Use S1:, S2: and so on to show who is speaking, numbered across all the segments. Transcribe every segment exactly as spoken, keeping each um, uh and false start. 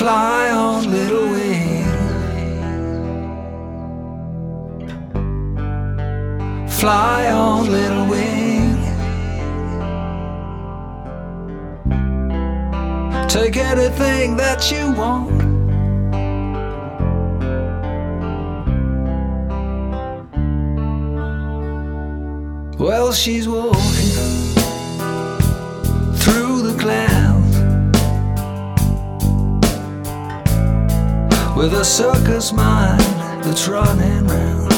S1: Fly on, little wing. Fly on, little wing. Take anything that you want. Well, she's walking through the clouds with a circus mind that's running round.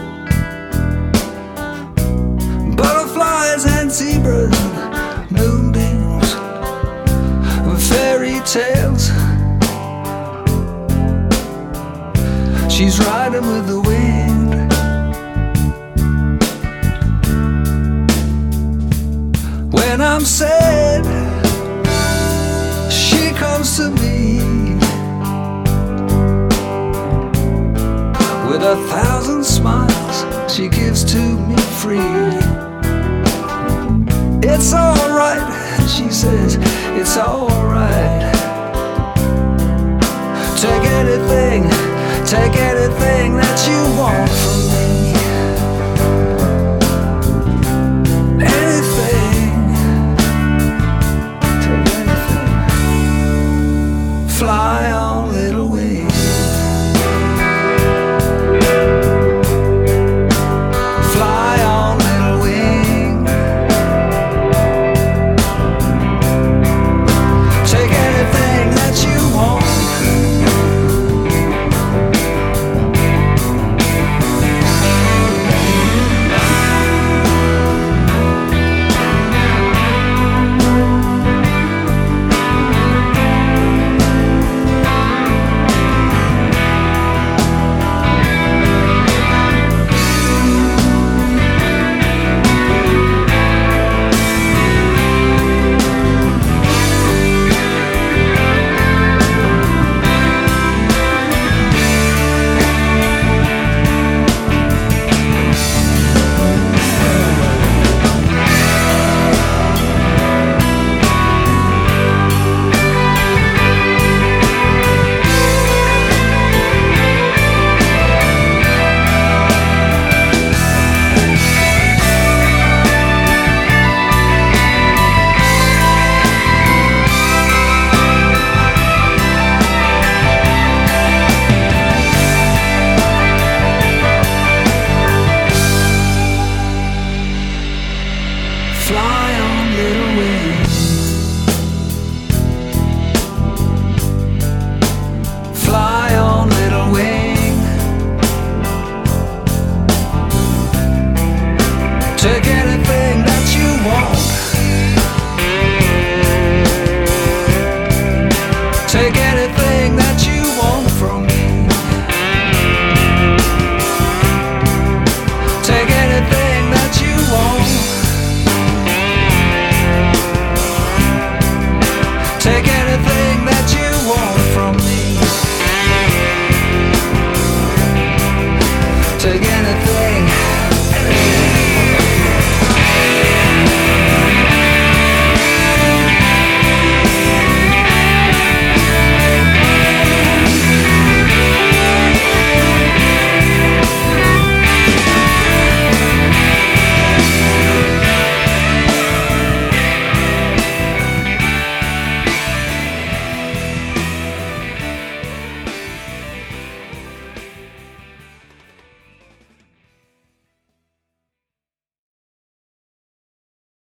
S1: Butterflies and zebras, moonbeams, fairy tales. She's riding with the wind. When I'm sad, she comes to me with a thousand smiles she gives to me free. It's alright, she says, it's alright. Take anything, take anything that you want from me.